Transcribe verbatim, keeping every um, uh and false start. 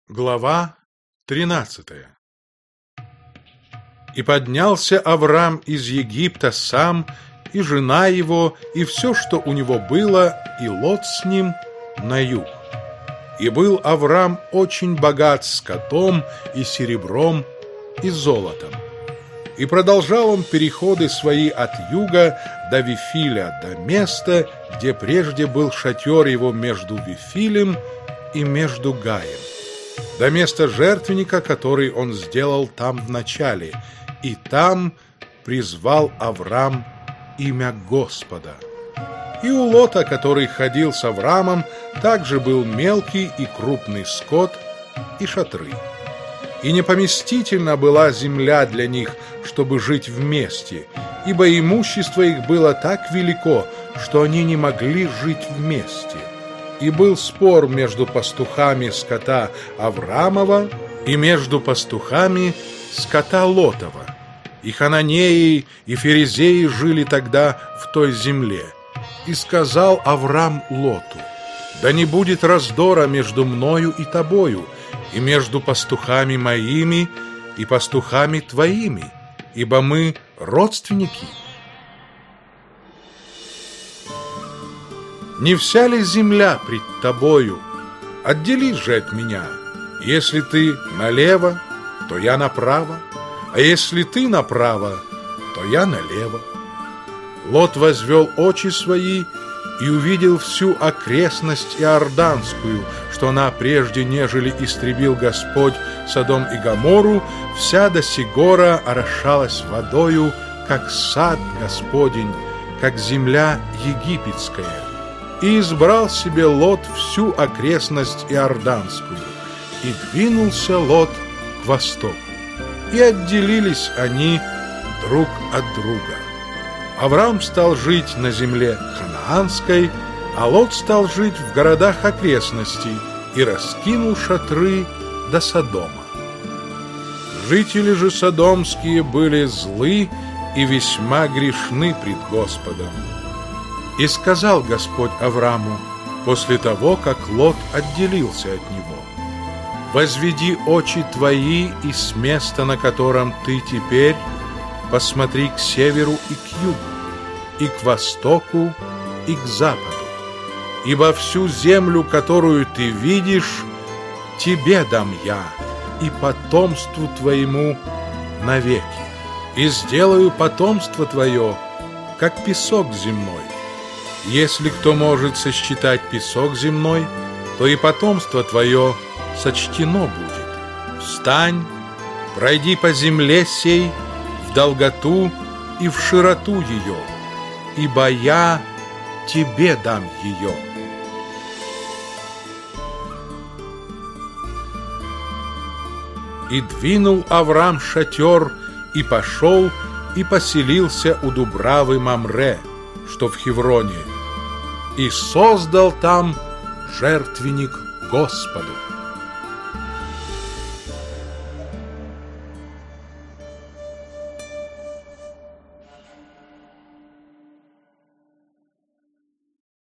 Глава тринадцатая. И поднялся Аврам из Египта сам, и жена его, и все, что у него было, и Лот с ним на юг. И был Аврам очень богат скотом и серебром и золотом. И продолжал он переходы свои от юга до Вифиля, до места, где прежде был шатер его между Вифилем и между Гаем, до места жертвенника, который он сделал там в начале, и там призвал Аврам имя Господа. И у Лота, который ходил с Аврамом, также был мелкий и крупный скот и шатры. И непоместительна была земля для них, чтобы жить вместе, ибо имущество их было так велико, что они не могли жить вместе. И был спор между пастухами скота Аврамова и между пастухами скота Лотова. И хананеи, и ферезеи жили тогда в той земле. И сказал Аврам Лоту: «Да не будет раздора между мною и тобою, и между пастухами моими и пастухами твоими, ибо мы родственники. Не вся ли земля пред тобою? Отделись же от меня. Если ты налево, то я направо, а если ты направо, то я налево». Лот возвел очи свои и увидел всю окрестность Иорданскую, что она прежде, нежели истребил Господь Содом и Гоморру, вся до сих гора орошалась водою, как сад Господень, как земля египетская. И избрал себе Лот всю окрестность Иорданскую, и двинулся Лот к востоку. И отделились они друг от друга. Аврам стал жить на земле ханаанской, а Лот стал жить в городах окрестностей и раскинул шатры до Содома. Жители же содомские были злы и весьма грешны пред Господом. И сказал Господь Авраму после того, как Лот отделился от него: «Возведи очи твои и с места, на котором ты теперь, посмотри к северу и к югу, и к востоку, и к западу, ибо всю землю, которую ты видишь, тебе дам я и потомству твоему навеки, и сделаю потомство твое, как песок земной. Если кто может сосчитать песок земной, то и потомство твое сочтено будет. Встань, пройди по земле сей в долготу и в широту ее, ибо я тебе дам ее». И двинул Аврам шатер, и пошел, и поселился у Дубравы Мамре, что в Хевроне, и создал там жертвенник Господу.